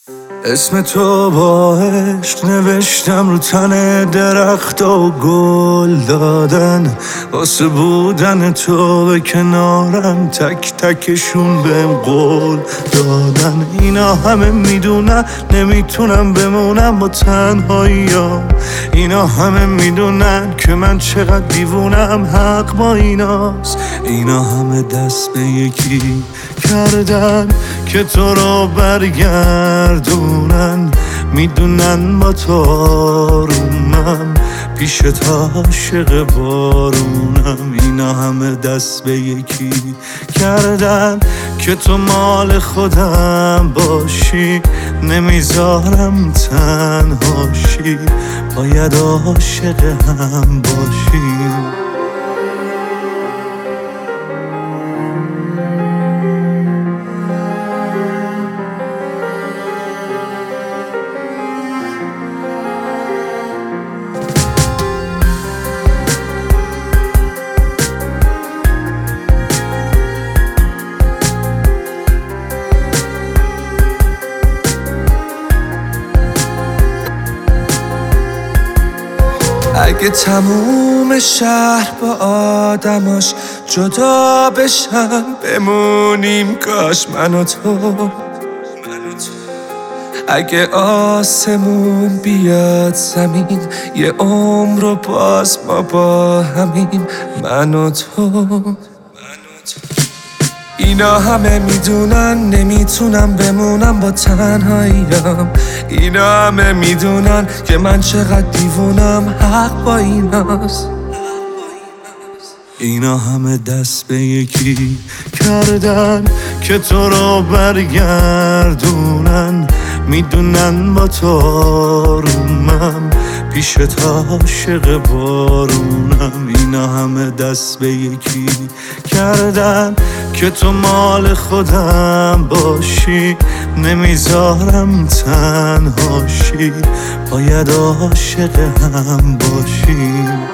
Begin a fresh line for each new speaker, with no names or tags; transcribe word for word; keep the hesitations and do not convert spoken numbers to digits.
اسم تو با عشق نوشتم رو تن درخت و گل دادن، واسه بودن تو به کنارم تک تکشون بهم قول دادن. اینا همه میدونن نمیتونم بمونم با تنهایی‌ام، اینا همه میدونن که من چقدر دیوونم، حق با ایناست. اینا همه دست به یکی کردن که تو رو برگردونن، میدونن با تو آرومم، پیشت عاشق بارونم. اینا همه دست به یکی کردن که تو مال خودم باشی، نمیذارم تنهاشی، باید عاشق هم باشیم. اگه تموم شهر با آدماش جدا بشن، بمونیم کاش من و تو. اگه آسمون بیاد زمین، یه عمر و باز ما با همین، من و تو. اینا همه میدونن نمیتونم بمونم با تنهاییم، اینا همه میدونن که من چقدر دیوونم، حق با ایناست. اینا همه دست به یکی کردن که تو رو برگردونن، میدونن با تو آرومم، پیشت عاشق بارونم. اینا همه دست به یکی کردن که تو مال خودم باشی، نمیذارم تنهاشی، باید عاشق هم باشیم.